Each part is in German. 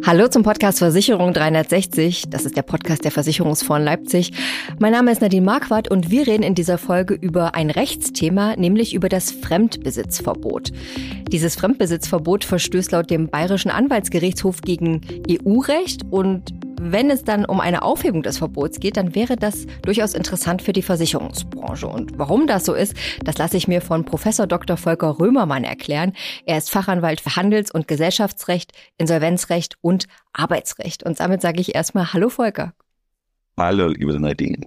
Hallo zum Podcast Versicherung 360. Das ist der Podcast der Versicherungsfonds Leipzig. Mein Name ist Nadine Marquardt und wir reden in dieser Folge über ein Rechtsthema, nämlich über das Fremdbesitzverbot. Dieses Fremdbesitzverbot verstößt laut dem Bayerischen Anwaltsgerichtshof gegen EU-Recht und wenn es dann um eine Aufhebung des Verbots geht, dann wäre das durchaus interessant für die Versicherungsbranche. Und warum das so ist, das lasse ich mir von Professor Dr. Volker Römermann erklären. Er ist Fachanwalt für Handels- und Gesellschaftsrecht, Insolvenzrecht und Arbeitsrecht. Und damit sage ich erstmal Hallo Volker. Hallo, liebe Nadine.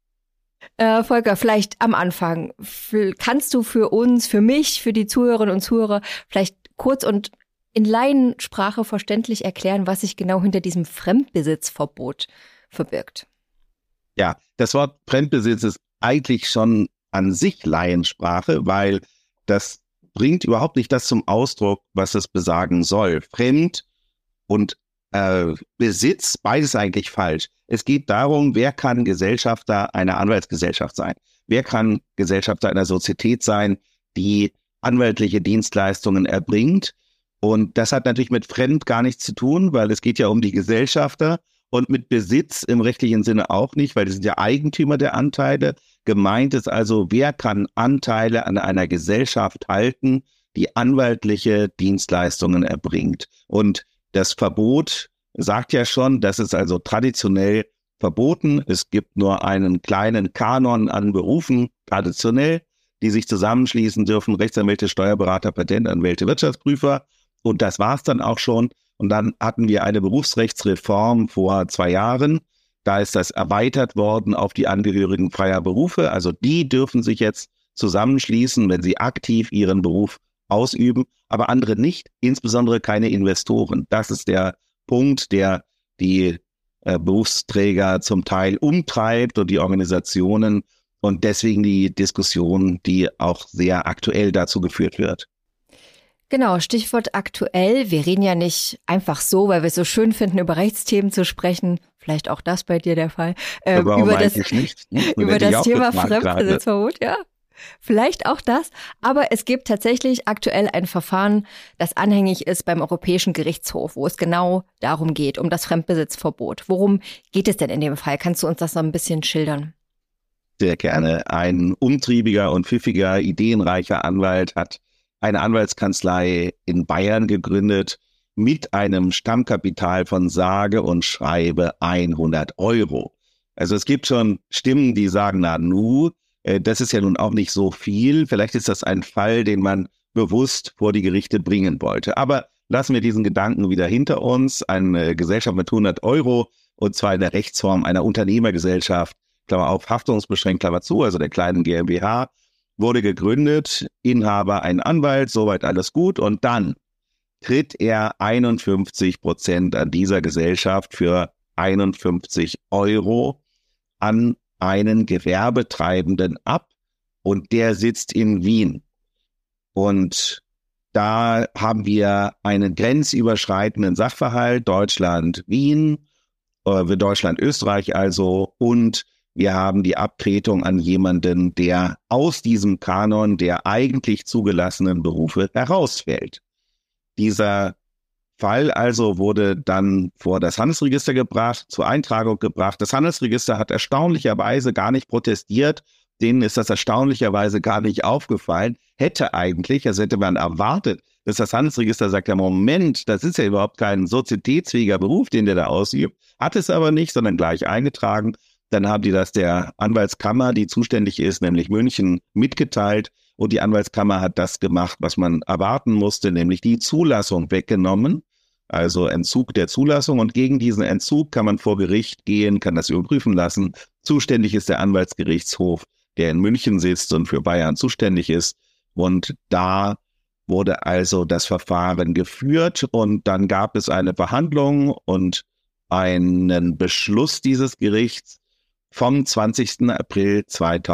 Volker, vielleicht am Anfang, kannst du für uns, für mich, für die Zuhörerinnen und Zuhörer vielleicht kurz und in Laiensprache verständlich erklären, was sich genau hinter diesem Fremdbesitzverbot verbirgt? Ja, das Wort Fremdbesitz ist eigentlich schon an sich Laiensprache, weil das bringt überhaupt nicht das zum Ausdruck, was es besagen soll. Fremd und Besitz, beides eigentlich falsch. Es geht darum, wer kann Gesellschafter einer Anwaltsgesellschaft sein? Wer kann Gesellschafter einer Sozietät sein, die anwaltliche Dienstleistungen erbringt? Und das hat natürlich mit Fremd gar nichts zu tun, weil es geht ja um die Gesellschafter und mit Besitz im rechtlichen Sinne auch nicht, weil die sind ja Eigentümer der Anteile. Gemeint ist also, wer kann Anteile an einer Gesellschaft halten, die anwaltliche Dienstleistungen erbringt. Und das Verbot sagt ja schon, das ist also traditionell verboten. Es gibt nur einen kleinen Kanon an Berufen, traditionell, die sich zusammenschließen dürfen, Rechtsanwälte, Steuerberater, Patentanwälte, Wirtschaftsprüfer. Und das war's dann auch schon. Und dann hatten wir eine Berufsrechtsreform vor 2 Jahren. Da ist das erweitert worden auf die Angehörigen freier Berufe. Also die dürfen sich jetzt zusammenschließen, wenn sie aktiv ihren Beruf ausüben, aber andere nicht, insbesondere keine Investoren. Das ist der Punkt, der die Berufsträger zum Teil umtreibt und die Organisationen und deswegen die Diskussion, die auch sehr aktuell dazu geführt wird. Genau, Stichwort aktuell. Wir reden ja nicht einfach so, weil wir es so schön finden, über Rechtsthemen zu sprechen. Vielleicht auch das bei dir der Fall. Über das Thema Fremdbesitzverbot, ja. Vielleicht auch das. Aber es gibt tatsächlich aktuell ein Verfahren, das anhängig ist beim Europäischen Gerichtshof, wo es genau darum geht, um das Fremdbesitzverbot. Worum geht es denn in dem Fall? Kannst du uns das so ein bisschen schildern? Sehr gerne. Ein umtriebiger und pfiffiger, ideenreicher Anwalt hat eine Anwaltskanzlei in Bayern gegründet mit einem Stammkapital von sage und schreibe 100 Euro. Also es gibt schon Stimmen, die sagen, das ist ja nun auch nicht so viel. Vielleicht ist das ein Fall, den man bewusst vor die Gerichte bringen wollte. Aber lassen wir diesen Gedanken wieder hinter uns. Eine Gesellschaft mit 100 Euro und zwar in der Rechtsform einer Unternehmergesellschaft, Klammer auf, haftungsbeschränkt, Klammer zu, also der kleinen GmbH, wurde gegründet, Inhaber ein Anwalt, soweit alles gut. Und dann tritt er 51% an dieser Gesellschaft für 51 Euro an einen Gewerbetreibenden ab und der sitzt in Wien. Und da haben wir einen grenzüberschreitenden Sachverhalt, Deutschland-Wien, Deutschland-Österreich also, und wir haben die Abtretung an jemanden, der aus diesem Kanon der eigentlich zugelassenen Berufe herausfällt. Dieser Fall also wurde dann vor das Handelsregister gebracht, zur Eintragung gebracht. Das Handelsregister hat erstaunlicherweise gar nicht protestiert. Denen ist das erstaunlicherweise gar nicht aufgefallen. Hätte eigentlich, also hätte man erwartet, dass das Handelsregister sagt, ja Moment, das ist ja überhaupt kein sozietätsfähiger Beruf, den der da ausübt. Hat es aber nicht, sondern gleich eingetragen. Dann haben die das der Anwaltskammer, die zuständig ist, nämlich München, mitgeteilt. Und die Anwaltskammer hat das gemacht, was man erwarten musste, nämlich die Zulassung weggenommen. Also Entzug der Zulassung. Und gegen diesen Entzug kann man vor Gericht gehen, kann das überprüfen lassen. Zuständig ist der Anwaltsgerichtshof, der in München sitzt und für Bayern zuständig ist. Und da wurde also das Verfahren geführt. Und dann gab es eine Verhandlung und einen Beschluss dieses Gerichts vom 20. April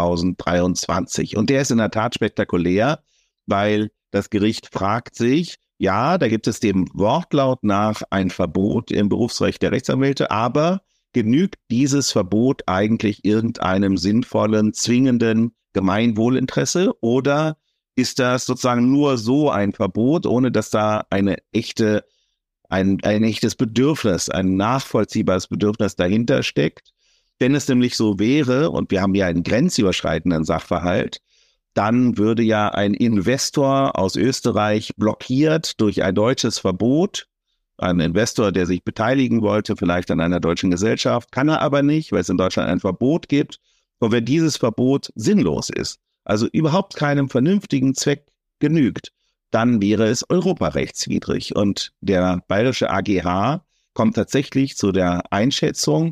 2023. Und der ist in der Tat spektakulär, weil das Gericht fragt sich, ja, da gibt es dem Wortlaut nach ein Verbot im Berufsrecht der Rechtsanwälte, aber genügt dieses Verbot eigentlich irgendeinem sinnvollen, zwingenden Gemeinwohlinteresse oder ist das sozusagen nur so ein Verbot, ohne dass da eine echte ein echtes Bedürfnis, ein nachvollziehbares Bedürfnis dahinter steckt. Wenn es nämlich so wäre, und wir haben ja einen grenzüberschreitenden Sachverhalt, dann würde ja ein Investor aus Österreich blockiert durch ein deutsches Verbot, ein Investor, der sich beteiligen wollte, vielleicht an einer deutschen Gesellschaft, kann er aber nicht, weil es in Deutschland ein Verbot gibt. Und wenn dieses Verbot sinnlos ist, also überhaupt keinem vernünftigen Zweck genügt, dann wäre es europarechtswidrig. Und der bayerische AGH kommt tatsächlich zu der Einschätzung,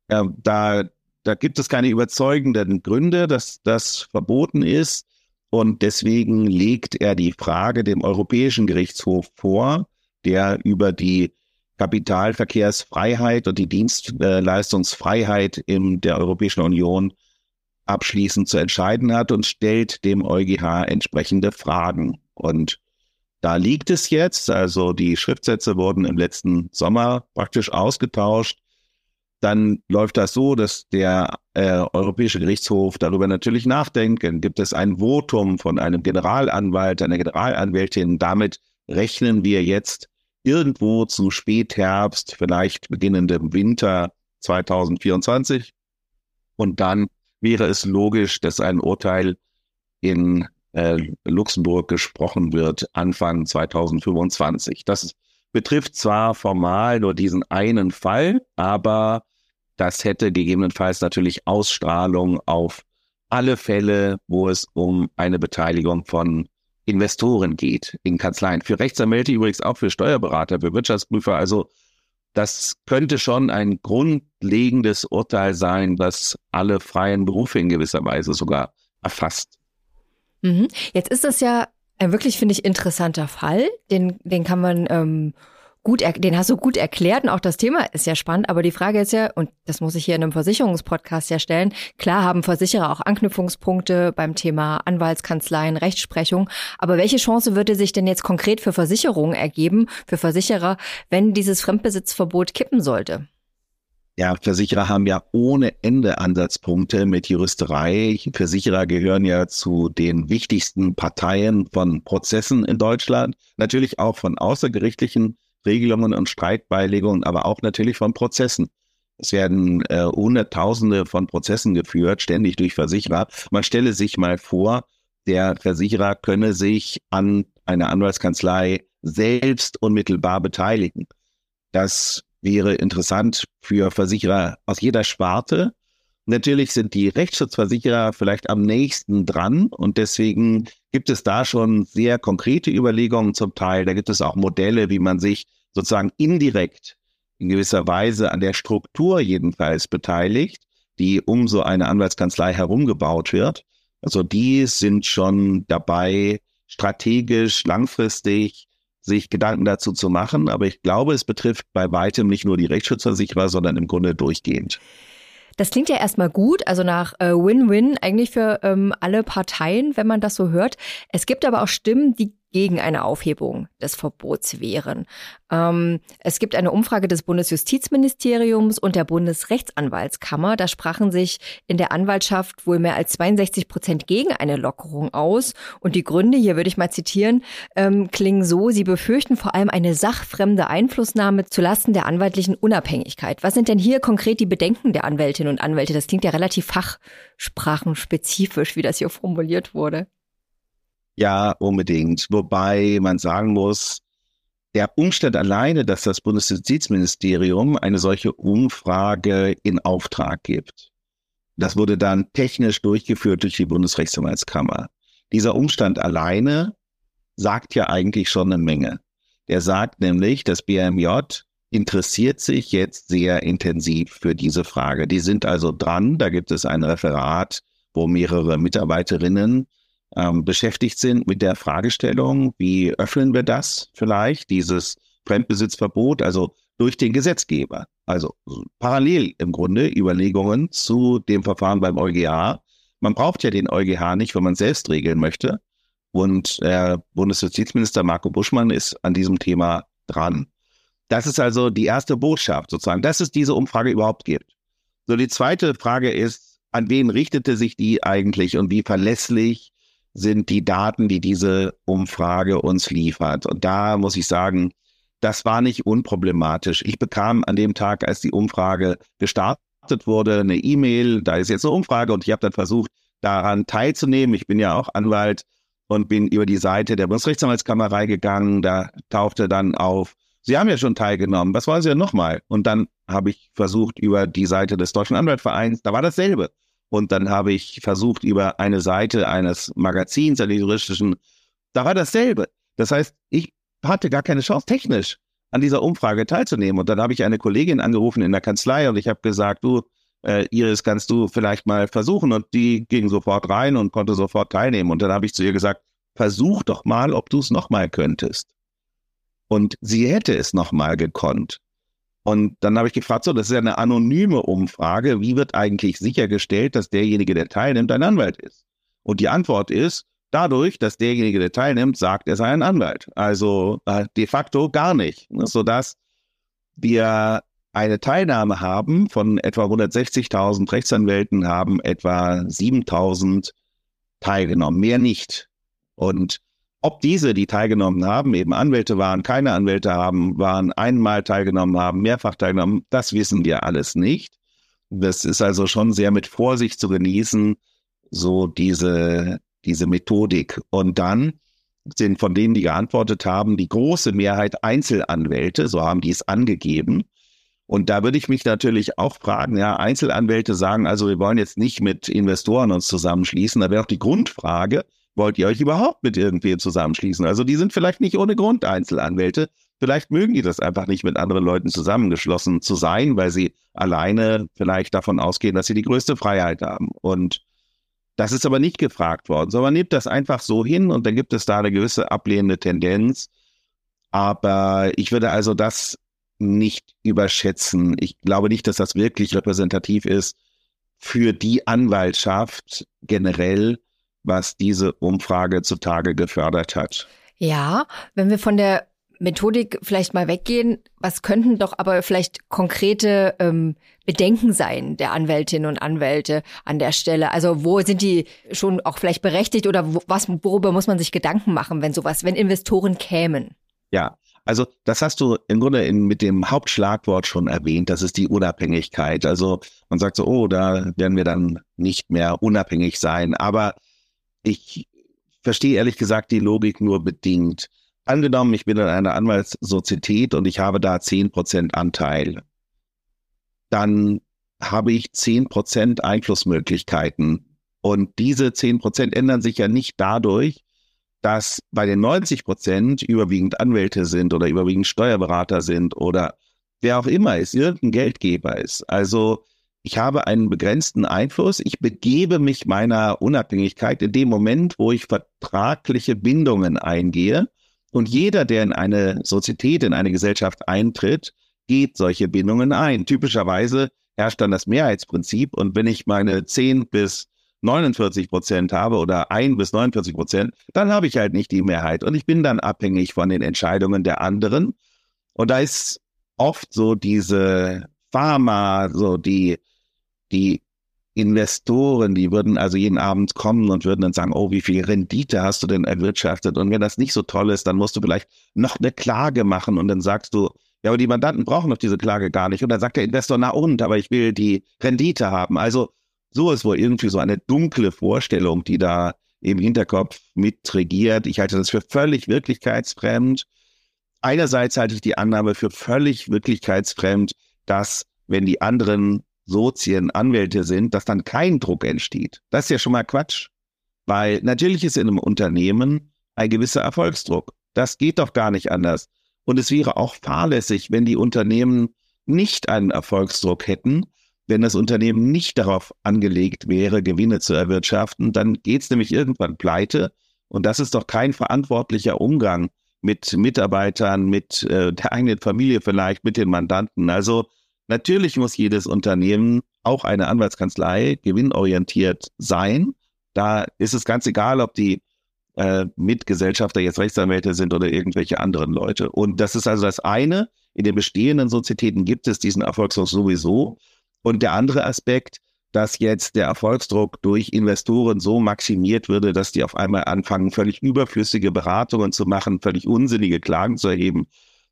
da gibt es keine überzeugenden Gründe, dass das verboten ist. Und deswegen legt er die Frage dem Europäischen Gerichtshof vor, der über die Kapitalverkehrsfreiheit und die Dienstleistungsfreiheit in der Europäischen Union abschließend zu entscheiden hat und stellt dem EuGH entsprechende Fragen. Und da liegt es jetzt, also die Schriftsätze wurden im letzten Sommer praktisch ausgetauscht. Dann läuft das so, dass der Europäische Gerichtshof darüber natürlich nachdenkt. Dann gibt es ein Votum von einem Generalanwalt, einer Generalanwältin. Damit rechnen wir jetzt irgendwo zu Spätherbst, vielleicht beginnendem Winter 2024. Und dann wäre es logisch, dass ein Urteil in Luxemburg gesprochen wird Anfang 2025. Das betrifft zwar formal nur diesen einen Fall, aber das hätte gegebenenfalls natürlich Ausstrahlung auf alle Fälle, wo es um eine Beteiligung von Investoren geht in Kanzleien. Für Rechtsanwälte übrigens auch, für Steuerberater, für Wirtschaftsprüfer. Also das könnte schon ein grundlegendes Urteil sein, das alle freien Berufe in gewisser Weise sogar erfasst. Jetzt ist das ja ein wirklich, finde ich, interessanter Fall. Den kann man den hast du gut erklärt und auch das Thema ist ja spannend. Aber die Frage ist ja, und das muss ich hier in einem Versicherungspodcast ja stellen, klar haben Versicherer auch Anknüpfungspunkte beim Thema Anwaltskanzleien, Rechtsprechung. Aber welche Chance würde sich denn jetzt konkret für Versicherungen ergeben, für Versicherer, wenn dieses Fremdbesitzverbot kippen sollte? Ja, Versicherer haben ja ohne Ende Ansatzpunkte mit Juristerei. Versicherer gehören ja zu den wichtigsten Parteien von Prozessen in Deutschland, natürlich auch von außergerichtlichen Regelungen und Streitbeilegungen, aber auch natürlich von Prozessen. Es werden Hunderttausende von Prozessen geführt, ständig durch Versicherer. Man stelle sich mal vor, der Versicherer könne sich an einer Anwaltskanzlei selbst unmittelbar beteiligen. Das wäre interessant für Versicherer aus jeder Sparte. Natürlich sind die Rechtsschutzversicherer vielleicht am nächsten dran und deswegen gibt es da schon sehr konkrete Überlegungen zum Teil. Da gibt es auch Modelle, wie man sich sozusagen indirekt in gewisser Weise an der Struktur jedenfalls beteiligt, die um so eine Anwaltskanzlei herumgebaut wird. Also die sind schon dabei, strategisch, langfristig sich Gedanken dazu zu machen. Aber ich glaube, es betrifft bei weitem nicht nur die Rechtsschutzversicherer, sondern im Grunde durchgehend. Das klingt ja erstmal gut, also nach Win-Win eigentlich für alle Parteien, wenn man das so hört. Es gibt aber auch Stimmen, die gegen eine Aufhebung des Verbots wären. Es gibt eine Umfrage des Bundesjustizministeriums und der Bundesrechtsanwaltskammer. Da sprachen sich in der Anwaltschaft wohl mehr als 62% gegen eine Lockerung aus. Und die Gründe, hier würde ich mal zitieren, klingen so: Sie befürchten vor allem eine sachfremde Einflussnahme zulasten der anwaltlichen Unabhängigkeit. Was sind denn hier konkret die Bedenken der Anwältinnen und Anwälte? Das klingt ja relativ fachsprachenspezifisch, wie das hier formuliert wurde. Ja, unbedingt. Wobei man sagen muss, der Umstand alleine, dass das Bundesjustizministerium eine solche Umfrage in Auftrag gibt, das wurde dann technisch durchgeführt durch die Bundesrechtsanwaltskammer. Dieser Umstand alleine sagt ja eigentlich schon eine Menge. Der sagt nämlich, das BMJ interessiert sich jetzt sehr intensiv für diese Frage. Die sind also dran, da gibt es ein Referat, wo mehrere Mitarbeiterinnen beschäftigt sind mit der Fragestellung, wie öffnen wir das vielleicht, dieses Fremdbesitzverbot, also durch den Gesetzgeber. Also parallel im Grunde Überlegungen zu dem Verfahren beim EuGH. Man braucht ja den EuGH nicht, wenn man selbst regeln möchte. Und Bundesjustizminister Marco Buschmann ist an diesem Thema dran. Das ist also die erste Botschaft sozusagen, dass es diese Umfrage überhaupt gibt. So, die zweite Frage ist, an wen richtete sich die eigentlich und wie verlässlich sind die Daten, die diese Umfrage uns liefert. Und da muss ich sagen, das war nicht unproblematisch. Ich bekam an dem Tag, als die Umfrage gestartet wurde, eine E-Mail, da ist jetzt eine Umfrage und ich habe dann versucht, daran teilzunehmen. Ich bin ja auch Anwalt und bin über die Seite der Bundesrechtsanwaltskammer gegangen. Da tauchte dann auf, Sie haben ja schon teilgenommen, was wollen Sie denn nochmal? Und dann habe ich versucht über die Seite des Deutschen Anwaltvereins, da war dasselbe. Und dann habe ich versucht über eine Seite eines Magazins, einer juristischen, da war dasselbe. Das heißt, ich hatte gar keine Chance, technisch an dieser Umfrage teilzunehmen. Und dann habe ich eine Kollegin angerufen in der Kanzlei und ich habe gesagt, du, Iris, kannst du vielleicht mal versuchen? Und die ging sofort rein und konnte sofort teilnehmen. Und dann habe ich zu ihr gesagt, versuch doch mal, ob du es nochmal könntest. Und sie hätte es nochmal gekonnt. Und dann habe ich gefragt, so, das ist ja eine anonyme Umfrage. Wie wird eigentlich sichergestellt, dass derjenige, der teilnimmt, ein Anwalt ist? Und die Antwort ist, dadurch, dass derjenige, der teilnimmt, sagt, er sei ein Anwalt. Also de facto gar nicht. Sodass wir eine Teilnahme haben von etwa 160.000 Rechtsanwälten, haben etwa 7.000 teilgenommen, mehr nicht. Und ob diese, die teilgenommen haben, eben Anwälte waren, keine Anwälte haben, waren, einmal teilgenommen haben, mehrfach teilgenommen, das wissen wir alles nicht. Das ist also schon sehr mit Vorsicht zu genießen, so diese Methodik. Und dann sind von denen, die geantwortet haben, die große Mehrheit Einzelanwälte, so haben die es angegeben. Und da würde ich mich natürlich auch fragen, ja, Einzelanwälte sagen, also wir wollen jetzt nicht mit Investoren uns zusammenschließen. Da wäre auch die Grundfrage, wollt ihr euch überhaupt mit irgendwem zusammenschließen? Also die sind vielleicht nicht ohne Grund Einzelanwälte. Vielleicht mögen die das einfach nicht, mit anderen Leuten zusammengeschlossen zu sein, weil sie alleine vielleicht davon ausgehen, dass sie die größte Freiheit haben. Und das ist aber nicht gefragt worden, sondern man nimmt das einfach so hin und dann gibt es da eine gewisse ablehnende Tendenz. Aber ich würde also das nicht überschätzen. Ich glaube nicht, dass das wirklich repräsentativ ist für die Anwaltschaft generell, was diese Umfrage zutage gefördert hat. Ja, wenn wir von der Methodik vielleicht mal weggehen, was könnten doch aber vielleicht konkrete Bedenken sein der Anwältinnen und Anwälte an der Stelle? Also wo sind die schon auch vielleicht berechtigt oder worüber muss man sich Gedanken machen, wenn Investoren kämen? Ja, also das hast du im Grunde mit dem Hauptschlagwort schon erwähnt, das ist die Unabhängigkeit. Also man sagt so, oh, da werden wir dann nicht mehr unabhängig sein. Aber ich verstehe ehrlich gesagt die Logik nur bedingt. Angenommen, ich bin in einer Anwaltssozietät und ich habe da 10% Anteil. Dann habe ich 10% Einflussmöglichkeiten. Und diese 10% ändern sich ja nicht dadurch, dass bei den 90% überwiegend Anwälte sind oder überwiegend Steuerberater sind oder wer auch immer ist, irgendein Geldgeber ist. Also ich habe einen begrenzten Einfluss. Ich begebe mich meiner Unabhängigkeit in dem Moment, wo ich vertragliche Bindungen eingehe. Und jeder, der in eine Sozietät, in eine Gesellschaft eintritt, geht solche Bindungen ein. Typischerweise herrscht dann das Mehrheitsprinzip. Und wenn ich meine 10 bis 49% habe oder 1 bis 49%, dann habe ich halt nicht die Mehrheit. Und ich bin dann abhängig von den Entscheidungen der anderen. Und da ist oft so diese Pharma, so die Investoren, die würden also jeden Abend kommen und würden dann sagen, oh, wie viel Rendite hast du denn erwirtschaftet? Und wenn das nicht so toll ist, dann musst du vielleicht noch eine Klage machen. Und dann sagst du, ja, aber die Mandanten brauchen doch diese Klage gar nicht. Und dann sagt der Investor, na und, aber ich will die Rendite haben. Also so ist wohl irgendwie so eine dunkle Vorstellung, die da im Hinterkopf mitregiert. Ich halte das für völlig wirklichkeitsfremd. Einerseits halte ich die Annahme für völlig wirklichkeitsfremd, dass, wenn die anderen Sozien Anwälte sind, dass dann kein Druck entsteht. Das ist ja schon mal Quatsch. Weil natürlich ist in einem Unternehmen ein gewisser Erfolgsdruck. Das geht doch gar nicht anders. Und es wäre auch fahrlässig, wenn die Unternehmen nicht einen Erfolgsdruck hätten, wenn das Unternehmen nicht darauf angelegt wäre, Gewinne zu erwirtschaften, dann geht es nämlich irgendwann pleite. Und das ist doch kein verantwortlicher Umgang mit Mitarbeitern, mit der eigenen Familie vielleicht, mit den Mandanten. Also natürlich muss jedes Unternehmen, auch eine Anwaltskanzlei, gewinnorientiert sein. Da ist es ganz egal, ob die Mitgesellschafter jetzt Rechtsanwälte sind oder irgendwelche anderen Leute. Und das ist also das eine. In den bestehenden Sozietäten gibt es diesen Erfolgsdruck sowieso. Und der andere Aspekt, dass jetzt der Erfolgsdruck durch Investoren so maximiert würde, dass die auf einmal anfangen, völlig überflüssige Beratungen zu machen, völlig unsinnige Klagen zu erheben.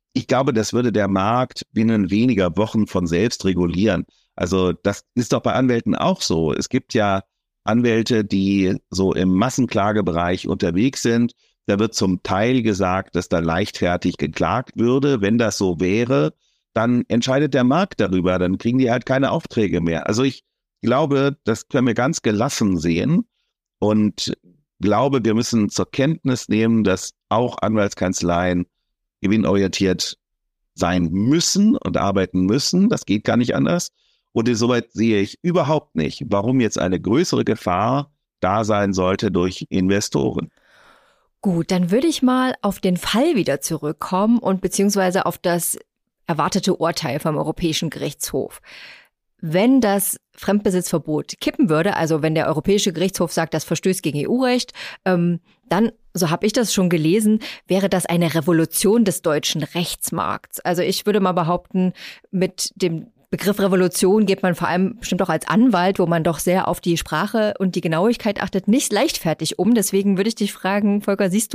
Ich glaube, das würde der Markt binnen weniger Wochen von selbst regulieren. Also das ist doch bei Anwälten auch so. Es gibt ja Anwälte, die so im Massenklagebereich unterwegs sind. Da wird zum Teil gesagt, dass da leichtfertig geklagt würde. Wenn das so wäre, dann entscheidet der Markt darüber. Dann kriegen die halt keine Aufträge mehr. Also ich glaube, das können wir ganz gelassen sehen und glaube, wir müssen zur Kenntnis nehmen, dass auch Anwaltskanzleien gewinnorientiert sein müssen und arbeiten müssen. Das geht gar nicht anders. Und insoweit sehe ich überhaupt nicht, warum jetzt eine größere Gefahr da sein sollte durch Investoren. Gut, dann würde ich mal auf den Fall wieder zurückkommen und beziehungsweise auf das erwartete Urteil vom Europäischen Gerichtshof. Wenn das Fremdbesitzverbot kippen würde, also wenn der Europäische Gerichtshof sagt, das verstößt gegen EU-Recht, dann, so habe ich das schon gelesen, wäre das eine Revolution des deutschen Rechtsmarkts. Also ich würde mal behaupten, mit dem Begriff Revolution geht man vor allem bestimmt auch als Anwalt, wo man doch sehr auf die Sprache und die Genauigkeit achtet, nicht leichtfertig um. Deswegen würde ich dich fragen, Volker, sähst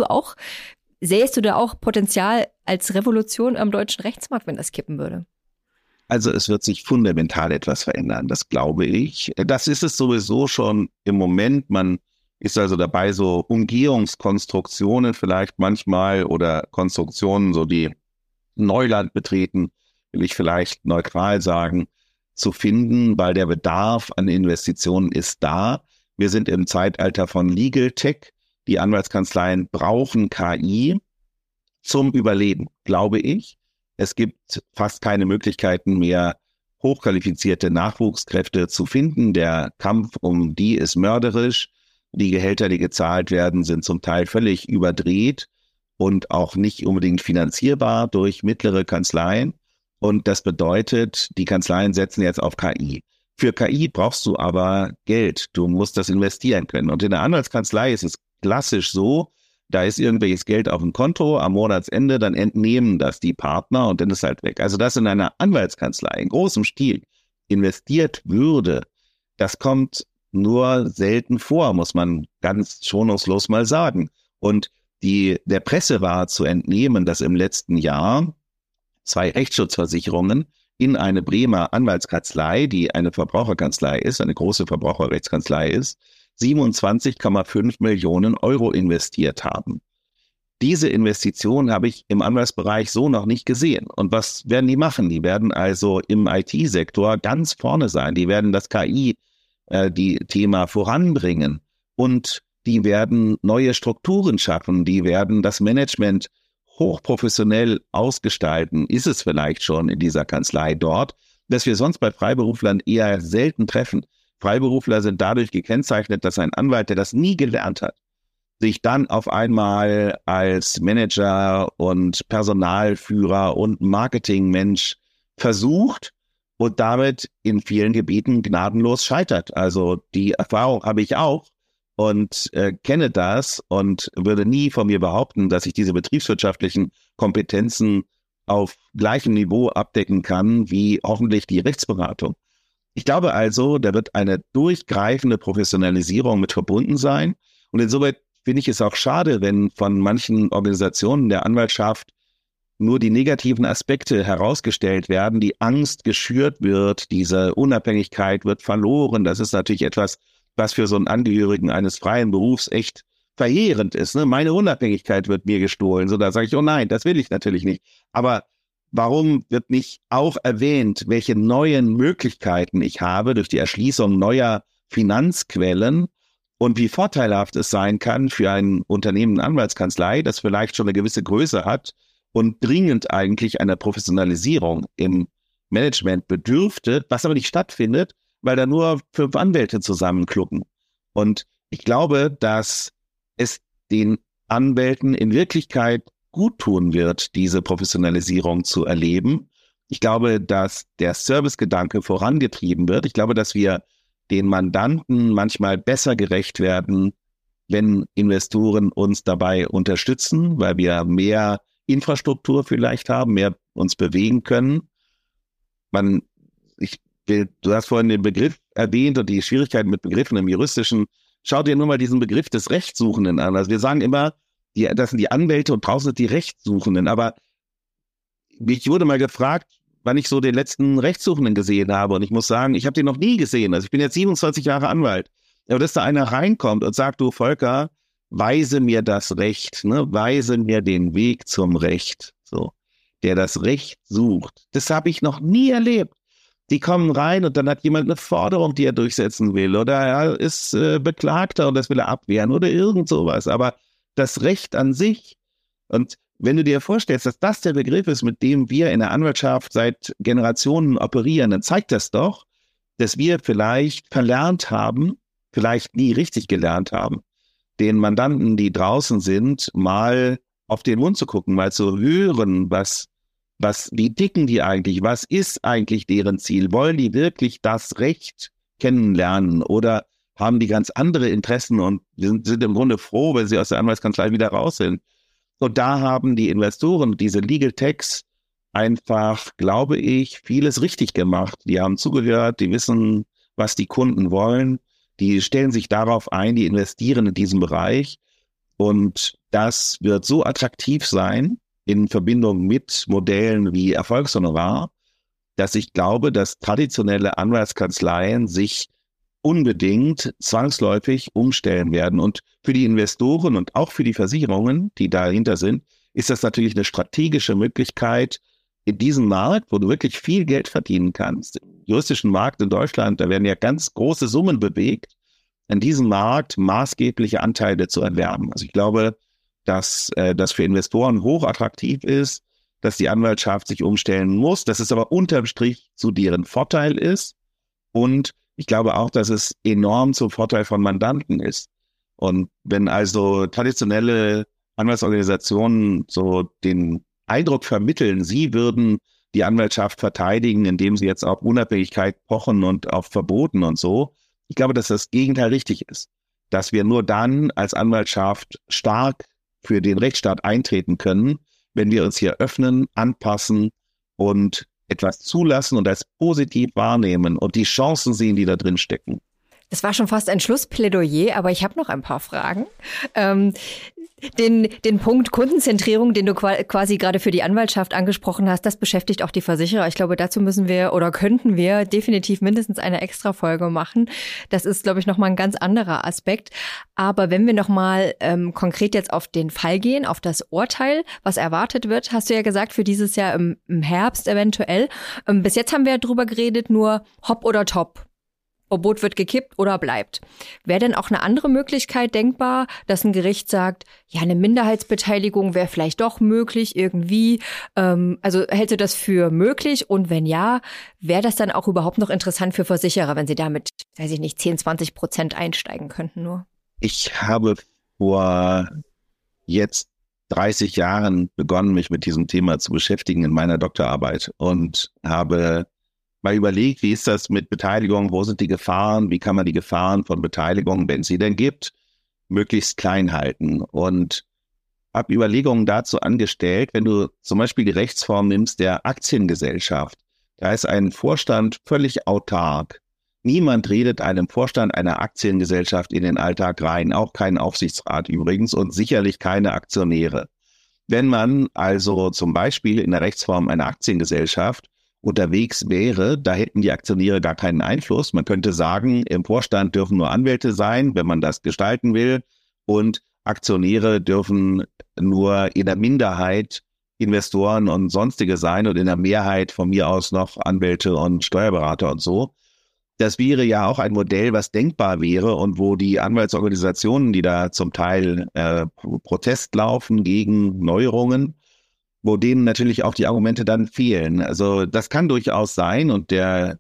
du da auch Potenzial als Revolution am deutschen Rechtsmarkt, wenn das kippen würde? Also es wird sich fundamental etwas verändern, das glaube ich. Das ist es sowieso schon im Moment. Man ist also dabei, so Umgehungskonstruktionen vielleicht manchmal oder Konstruktionen, so die Neuland betreten, will ich vielleicht neutral sagen, zu finden, weil der Bedarf an Investitionen ist da. Wir sind im Zeitalter von Legal Tech. Die Anwaltskanzleien brauchen KI zum Überleben, glaube ich. Es gibt fast keine Möglichkeiten mehr, hochqualifizierte Nachwuchskräfte zu finden. Der Kampf um die ist mörderisch. Die Gehälter, die gezahlt werden, sind zum Teil völlig überdreht und auch nicht unbedingt finanzierbar durch mittlere Kanzleien. Und das bedeutet, die Kanzleien setzen jetzt auf KI. Für KI brauchst du aber Geld. Du musst das investieren können. Und in der Anwaltskanzlei ist es klassisch so, da ist irgendwelches Geld auf dem Konto am Monatsende, dann entnehmen das die Partner und dann ist halt weg. Also dass in einer Anwaltskanzlei in großem Stil investiert würde, das kommt nur selten vor, muss man ganz schonungslos mal sagen. Und der Presse war zu entnehmen, dass im letzten Jahr 2 Rechtsschutzversicherungen in eine Bremer Anwaltskanzlei, die eine Verbraucherkanzlei ist, eine große Verbraucherrechtskanzlei ist, 27,5 Millionen Euro investiert haben. Diese Investition habe ich im Anwaltsbereich so noch nicht gesehen. Und was werden die machen? Die werden also im IT-Sektor ganz vorne sein. Die werden das Thema voranbringen und die werden neue Strukturen schaffen. Die werden das Management hochprofessionell ausgestalten. Ist es vielleicht schon in dieser Kanzlei dort, dass wir sonst bei Freiberuflern eher selten treffen. Freiberufler sind dadurch gekennzeichnet, dass ein Anwalt, der das nie gelernt hat, sich dann auf einmal als Manager und Personalführer und Marketingmensch versucht und damit in vielen Gebieten gnadenlos scheitert. Also die Erfahrung habe ich auch und kenne das und würde nie von mir behaupten, dass ich diese betriebswirtschaftlichen Kompetenzen auf gleichem Niveau abdecken kann wie hoffentlich die Rechtsberatung. Ich glaube also, da wird eine durchgreifende Professionalisierung mit verbunden sein. Und insoweit finde ich es auch schade, wenn von manchen Organisationen der Anwaltschaft nur die negativen Aspekte herausgestellt werden, die Angst geschürt wird, diese Unabhängigkeit wird verloren. Das ist natürlich etwas, was für so einen Angehörigen eines freien Berufs echt verheerend ist. Ne? Meine Unabhängigkeit wird mir gestohlen. So, da sage ich, oh nein, das will ich natürlich nicht. Aber warum wird nicht auch erwähnt, welche neuen Möglichkeiten ich habe durch die Erschließung neuer Finanzquellen und wie vorteilhaft es sein kann für ein Unternehmen, eine Anwaltskanzlei, das vielleicht schon eine gewisse Größe hat und dringend eigentlich einer Professionalisierung im Management bedürfte, was aber nicht stattfindet, weil da nur 5 Anwälte zusammenklucken. Und ich glaube, dass es den Anwälten in Wirklichkeit gut tun wird, diese Professionalisierung zu erleben. Ich glaube, dass der Servicegedanke vorangetrieben wird. Ich glaube, dass wir den Mandanten manchmal besser gerecht werden, wenn Investoren uns dabei unterstützen, weil wir mehr Infrastruktur vielleicht haben, mehr uns bewegen können. Du hast vorhin den Begriff erwähnt und die Schwierigkeiten mit Begriffen im Juristischen. Schau dir nur mal diesen Begriff des Rechtssuchenden an. Also wir sagen immer, das sind die Anwälte und draußen sind die Rechtssuchenden. Aber ich wurde mal gefragt, wann ich so den letzten Rechtssuchenden gesehen habe. Und ich muss sagen, ich habe den noch nie gesehen. Also ich bin jetzt 27 Jahre Anwalt. Aber dass da einer reinkommt und sagt, du Volker, weise mir das Recht, ne? Weise mir den Weg zum Recht, so, der das Recht sucht. Das habe ich noch nie erlebt. Die kommen rein und dann hat jemand eine Forderung, die er durchsetzen will, oder er ist Beklagter und das will er abwehren oder irgend sowas. Aber das Recht an sich, und wenn du dir vorstellst, dass das der Begriff ist, mit dem wir in der Anwaltschaft seit Generationen operieren, dann zeigt das doch, dass wir vielleicht verlernt haben, vielleicht nie richtig gelernt haben, den Mandanten, die draußen sind, mal auf den Mund zu gucken, mal zu hören, wie ticken die eigentlich, was ist eigentlich deren Ziel? Wollen die wirklich das Recht kennenlernen oder haben die ganz andere Interessen und sind im Grunde froh, wenn sie aus der Anwaltskanzlei wieder raus sind? Und da haben die Investoren, diese Legal Techs, einfach, glaube ich, vieles richtig gemacht. Die haben zugehört, die wissen, was die Kunden wollen, die stellen sich darauf ein, die investieren in diesen Bereich. Und das wird so attraktiv sein in Verbindung mit Modellen wie Erfolgshonorar, dass ich glaube, dass traditionelle Anwaltskanzleien sich unbedingt zwangsläufig umstellen werden. Und für die Investoren und auch für die Versicherungen, die dahinter sind, ist das natürlich eine strategische Möglichkeit, in diesem Markt, wo du wirklich viel Geld verdienen kannst, im juristischen Markt in Deutschland, da werden ja ganz große Summen bewegt, in diesem Markt maßgebliche Anteile zu erwerben. Also ich glaube, dass das für Investoren hochattraktiv ist, dass die Anwaltschaft sich umstellen muss, dass es aber unterm Strich zu deren Vorteil ist. Und ich glaube auch, dass es enorm zum Vorteil von Mandanten ist. Und wenn also traditionelle Anwaltsorganisationen so den Eindruck vermitteln, sie würden die Anwaltschaft verteidigen, indem sie jetzt auf Unabhängigkeit pochen und auf Verboten und so, ich glaube, dass das Gegenteil richtig ist. Dass wir nur dann als Anwaltschaft stark für den Rechtsstaat eintreten können, wenn wir uns hier öffnen, anpassen und etwas zulassen und als positiv wahrnehmen und die Chancen sehen, die da drin stecken. Das war schon fast ein Schlussplädoyer, aber ich habe noch ein paar Fragen. Den Punkt Kundenzentrierung, den du quasi gerade für die Anwaltschaft angesprochen hast, das beschäftigt auch die Versicherer. Ich glaube, dazu müssen wir oder könnten wir definitiv mindestens eine Extra-Folge machen. Das ist, glaube ich, nochmal ein ganz anderer Aspekt. Aber wenn wir nochmal konkret jetzt auf den Fall gehen, auf das Urteil, was erwartet wird, hast du ja gesagt, für dieses Jahr im Herbst eventuell. Bis jetzt haben wir ja drüber geredet, nur hopp oder top. Verbot wird gekippt oder bleibt. Wäre denn auch eine andere Möglichkeit denkbar, dass ein Gericht sagt, ja, eine Minderheitsbeteiligung wäre vielleicht doch möglich irgendwie? Also hältst du das für möglich? Und wenn ja, wäre das dann auch überhaupt noch interessant für Versicherer, wenn sie damit, weiß ich nicht, 10-20% einsteigen könnten nur? Ich habe vor jetzt 30 Jahren begonnen, mich mit diesem Thema zu beschäftigen in meiner Doktorarbeit und habe mal überlegt, wie ist das mit Beteiligung, wo sind die Gefahren, wie kann man die Gefahren von Beteiligung, wenn es sie denn gibt, möglichst klein halten. Und habe Überlegungen dazu angestellt, wenn du zum Beispiel die Rechtsform nimmst der Aktiengesellschaft, da ist ein Vorstand völlig autark. Niemand redet einem Vorstand einer Aktiengesellschaft in den Alltag rein, auch kein Aufsichtsrat übrigens und sicherlich keine Aktionäre. Wenn man also zum Beispiel in der Rechtsform einer Aktiengesellschaft unterwegs wäre, da hätten die Aktionäre gar keinen Einfluss. Man könnte sagen, im Vorstand dürfen nur Anwälte sein, wenn man das gestalten will, und Aktionäre dürfen nur in der Minderheit Investoren und sonstige sein und in der Mehrheit von mir aus noch Anwälte und Steuerberater und so. Das wäre ja auch ein Modell, was denkbar wäre und wo die Anwaltsorganisationen, die da zum Teil Protest laufen gegen Neuerungen, wo denen natürlich auch die Argumente dann fehlen. Also das kann durchaus sein und der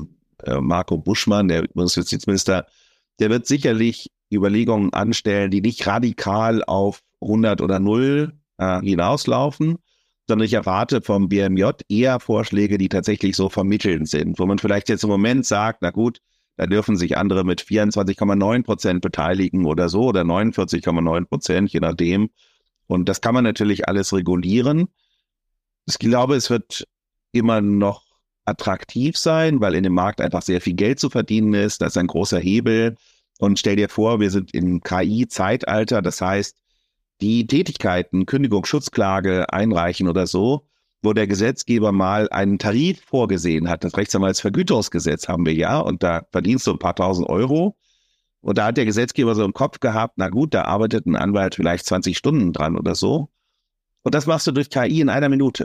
Marco Buschmann, der Bundesjustizminister, der wird sicherlich Überlegungen anstellen, die nicht radikal auf 100 oder 0 hinauslaufen, sondern ich erwarte vom BMJ eher Vorschläge, die tatsächlich so vermittelnd sind, wo man vielleicht jetzt im Moment sagt, na gut, da dürfen sich andere mit 24,9% beteiligen oder so oder 49,9%, je nachdem. Und das kann man natürlich alles regulieren. Ich glaube, es wird immer noch attraktiv sein, weil in dem Markt einfach sehr viel Geld zu verdienen ist. Das ist ein großer Hebel. Und stell dir vor, wir sind im KI-Zeitalter. Das heißt, die Tätigkeiten, Kündigung, Schutzklage einreichen oder so, wo der Gesetzgeber mal einen Tarif vorgesehen hat. Das Rechtsanwaltsvergütungsgesetz haben wir ja, und da verdienst du ein paar tausend Euro. Und da hat der Gesetzgeber so im Kopf gehabt, na gut, da arbeitet ein Anwalt vielleicht 20 Stunden dran oder so. Und das machst du durch KI in einer Minute.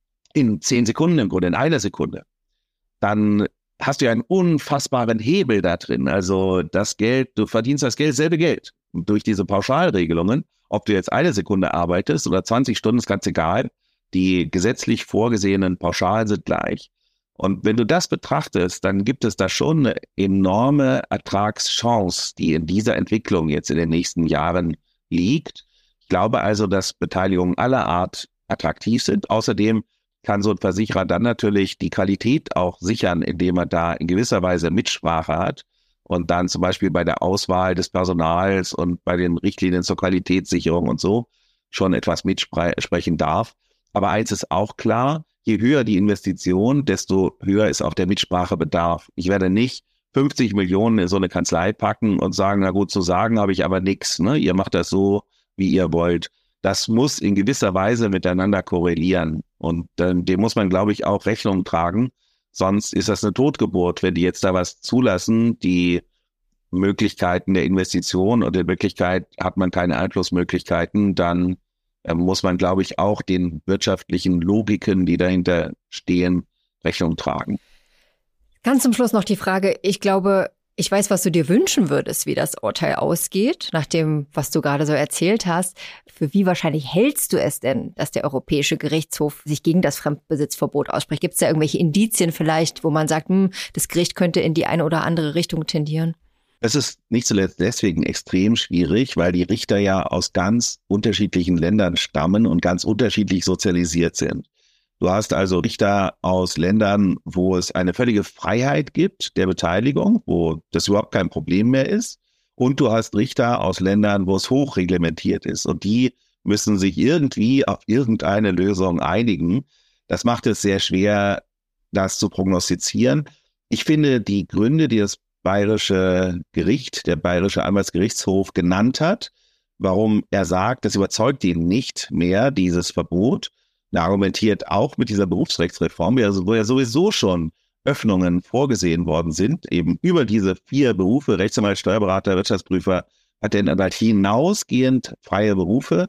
In 10 Sekunden im Grunde, in einer Sekunde. Dann hast du ja einen unfassbaren Hebel da drin. Also das Geld, du verdienst das Geld, selbe Geld. Und durch diese Pauschalregelungen, ob du jetzt eine Sekunde arbeitest oder 20 Stunden, ist ganz egal. Die gesetzlich vorgesehenen Pauschalen sind gleich. Und wenn du das betrachtest, dann gibt es da schon eine enorme Ertragschance, die in dieser Entwicklung jetzt in den nächsten Jahren liegt. Ich glaube also, dass Beteiligungen aller Art attraktiv sind. Außerdem kann so ein Versicherer dann natürlich die Qualität auch sichern, indem er da in gewisser Weise Mitsprache hat und dann zum Beispiel bei der Auswahl des Personals und bei den Richtlinien zur Qualitätssicherung und so schon etwas mitsprechen darf. Aber eins ist auch klar, je höher die Investition, desto höher ist auch der Mitsprachebedarf. Ich werde nicht 50 Millionen in so eine Kanzlei packen und sagen, na gut, zu sagen habe ich aber nichts. Ne? Ihr macht das so, wie ihr wollt. Das muss in gewisser Weise miteinander korrelieren. Und dem muss man, glaube ich, auch Rechnung tragen. Sonst ist das eine Totgeburt, wenn die jetzt da was zulassen, die Möglichkeiten der Investition, und in Wirklichkeit hat man keine Einflussmöglichkeiten, dann muss man, glaube ich, auch den wirtschaftlichen Logiken, die dahinter stehen, Rechnung tragen. Ganz zum Schluss noch die Frage, ich glaube, ich weiß, was du dir wünschen würdest, wie das Urteil ausgeht, nach dem, was du gerade so erzählt hast. Für wie wahrscheinlich hältst du es denn, dass der Europäische Gerichtshof sich gegen das Fremdbesitzverbot ausspricht? Gibt es da irgendwelche Indizien vielleicht, wo man sagt, das Gericht könnte in die eine oder andere Richtung tendieren? Es ist nicht zuletzt deswegen extrem schwierig, weil die Richter ja aus ganz unterschiedlichen Ländern stammen und ganz unterschiedlich sozialisiert sind. Du hast also Richter aus Ländern, wo es eine völlige Freiheit gibt der Beteiligung, wo das überhaupt kein Problem mehr ist. Und du hast Richter aus Ländern, wo es hochreglementiert ist. Und die müssen sich irgendwie auf irgendeine Lösung einigen. Das macht es sehr schwer, das zu prognostizieren. Ich finde, die Gründe, die das Bayerische Gericht, der Bayerische Anwaltsgerichtshof genannt hat, warum er sagt, das überzeugt ihn nicht mehr, dieses Verbot. Er argumentiert auch mit dieser Berufsrechtsreform, wo ja sowieso schon Öffnungen vorgesehen worden sind, eben über diese 4 Berufe, Rechtsanwalt, Steuerberater, Wirtschaftsprüfer, Patentanwalt hinausgehend freie Berufe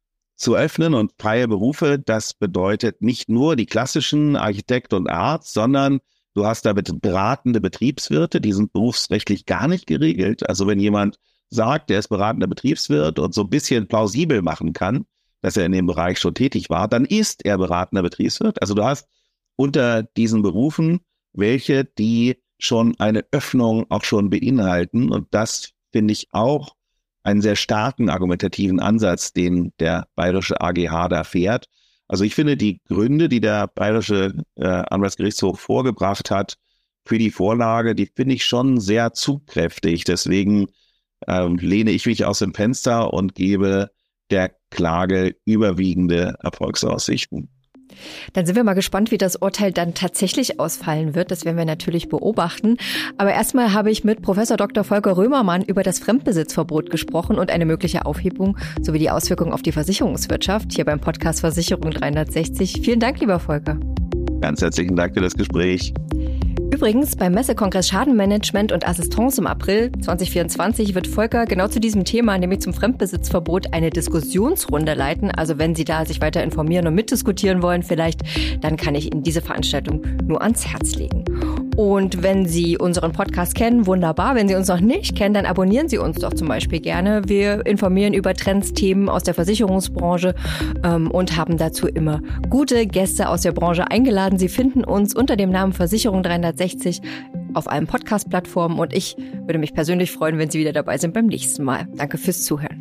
zu öffnen. Und freie Berufe, das bedeutet nicht nur die klassischen Architekt und Arzt, sondern du hast da beratende Betriebswirte, die sind berufsrechtlich gar nicht geregelt. Also wenn jemand sagt, der ist beratender Betriebswirt und so ein bisschen plausibel machen kann, dass er in dem Bereich schon tätig war, dann ist er beratender Betriebswirt. Also du hast unter diesen Berufen welche, die schon eine Öffnung auch schon beinhalten. Und das finde ich auch einen sehr starken argumentativen Ansatz, den der Bayerische AGH da fährt. Also ich finde, die Gründe, die der Bayerische Anwaltsgerichtshof vorgebracht hat für die Vorlage, die finde ich schon sehr zugkräftig. Deswegen lehne ich mich aus dem Fenster und gebe der Klage überwiegende Erfolgsaussichten. Dann sind wir mal gespannt, wie das Urteil dann tatsächlich ausfallen wird. Das werden wir natürlich beobachten. Aber erstmal habe ich mit Professor Dr. Volker Römermann über das Fremdbesitzverbot gesprochen und eine mögliche Aufhebung sowie die Auswirkungen auf die Versicherungswirtschaft hier beim Podcast Versicherung 360. Vielen Dank, lieber Volker. Ganz herzlichen Dank für das Gespräch. Übrigens, beim Messekongress Schadenmanagement und Assistance im April 2024 wird Volker genau zu diesem Thema, nämlich zum Fremdbesitzverbot, eine Diskussionsrunde leiten. Also wenn Sie da sich weiter informieren und mitdiskutieren wollen vielleicht, dann kann ich Ihnen diese Veranstaltung nur ans Herz legen. Und wenn Sie unseren Podcast kennen, wunderbar. Wenn Sie uns noch nicht kennen, dann abonnieren Sie uns doch zum Beispiel gerne. Wir informieren über Trends, Themen aus der Versicherungsbranche und haben dazu immer gute Gäste aus der Branche eingeladen. Sie finden uns unter dem Namen Versicherung 360 auf allen Podcast-Plattformen und ich würde mich persönlich freuen, wenn Sie wieder dabei sind beim nächsten Mal. Danke fürs Zuhören.